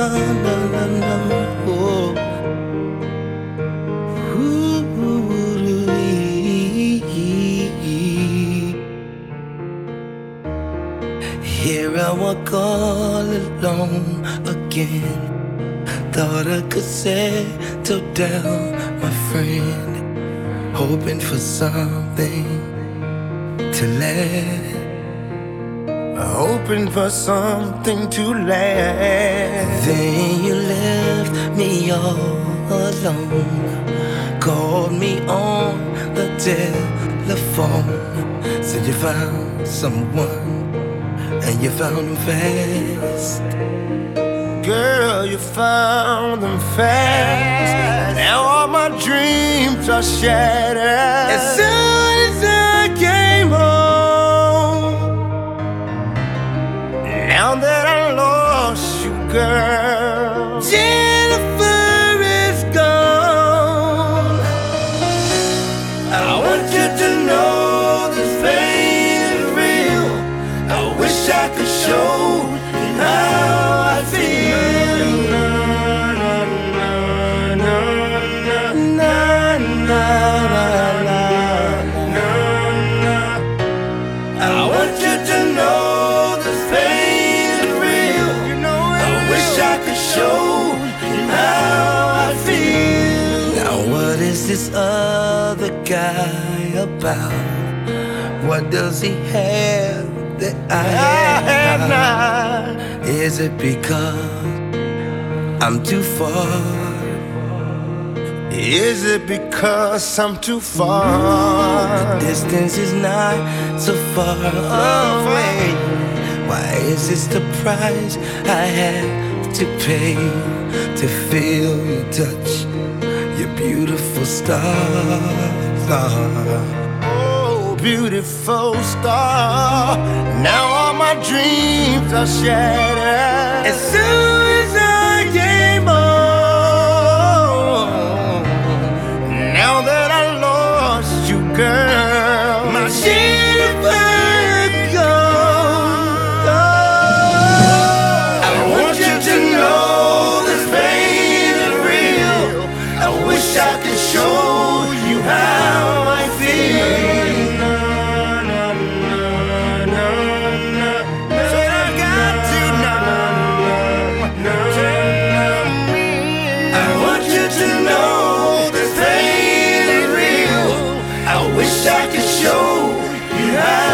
no, no, no. Oh. Here I walk all alone again. Thought I could settle down, my friend, hoping for something to last. Hoping for something to last. Then you left me all alone. Called me on the telephone. Said you found someone, and you found him fast. Girl, you found them fast. Now all my dreams are shattered. As soon as I came home, now that I lost you, girl, Jennifer is gone. I want you to know this pain is real. I wish I could show you how I feel. I want you to know this pain is real. I wish I could show you how I feel. Now what is this other guy about? What does he have that I have not? Is it because I'm too far? Is it because I'm too far? The distance is not so far away. Why is this the price I have to pay to feel you touch your beautiful stars? Oh, beautiful star. Now all my dreams are shattered. As soon as I came home, now that I lost you, girl, my Jennifer gone. I want you to know this pain is real. I wish I could show you how I feel. Said I got to I want you to know this pain is real. I wish I could show you how